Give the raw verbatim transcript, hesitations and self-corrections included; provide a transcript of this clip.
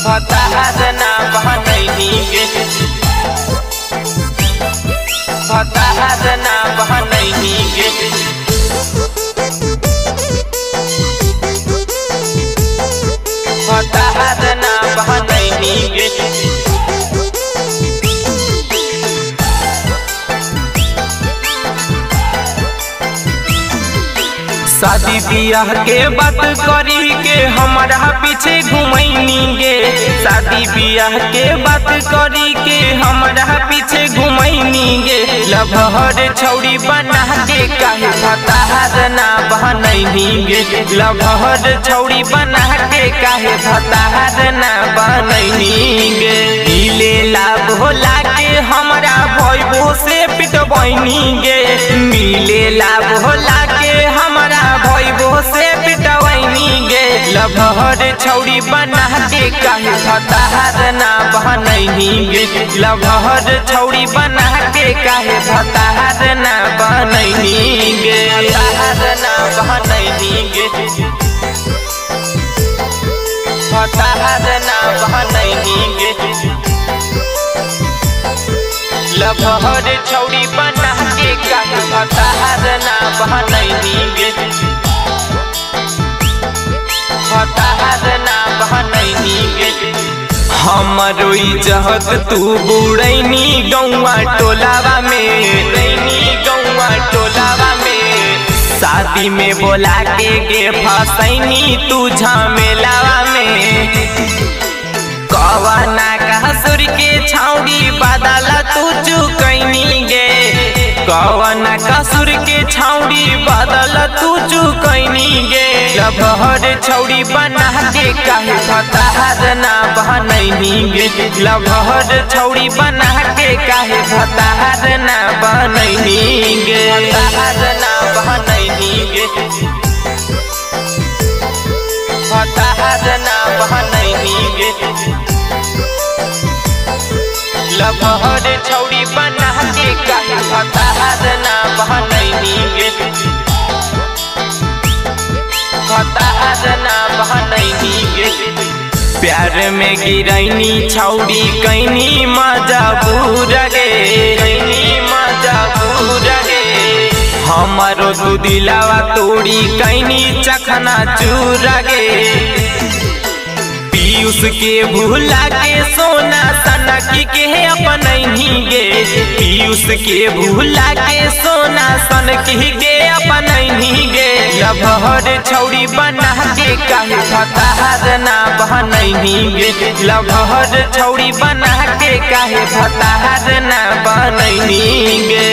फताहत ना बहनैनी गे फताहत ना बहनैनी गे फताहत ना बहनैनी गे शादी बियाह के बात करी के हमारा पीछे घुमैनी गे शादी बियाह के बात करी के हमारा पीछे घुमैनी गे लभहर छौड़ी बना के काहे फताहत ना बहनैनी गे लभहर छौड़ी बना के काहे फताहत ना बहनैनी गे दिले लाभ होला के हमारा भइबो से पिटबैनी गे मिले लाभ होला के हमारा भइबो से पिटवैनी गे लभहर छौड़ी बना के काहे फताहत ना बहनैनी गे लभहर छौड़ी बना के काहे फताहत ना बहनैनी गे फताहत ना बहनैनी गे फताहत ना बहनैनी गे लभहर छौड़ी बना के काहे फताहत ना बहनैनी गे फताहत ना बहनैनी गे हमरो इज्जत तू बुड़ैनी गौवा टोलावा में रैनी गौवा टोलावा में शादी में बोला के गे फसैनी तू झमेलावा में कवना कसुर के छौड़ी बदल तू चुकैनी गे कवना कसुर के छौड़ी बदल तू चुकैनी गे लभहर छौड़ी बना के काहे फताहत ना बहनैनी गे लभहर छौड़ी बना के काहे फताहत ना बहनैनी गे फताहत ना बहनैनी गे फताहत ना बहनैनी गे लभहर छौड़ी बना के काहे फताहत ना बहनैनी गे फताहत ना बहनैनी गे प्यार में गिरैनी छौड़ी कैनी मजबूर गे कैनी मजबूर गे हमारो तू दिलावा तोड़ी कैनी चखना चूर गे पीयूष के भूला के सोना सनक के अपनैनी गे पीयूष के भूला के सोना सनक के अपनैनी गे लभहर छौड़ी बना के काहे फताहत ना बहनैनी गे लभहर छौड़ी बना के काहे फताहत ना बहनैनी गे।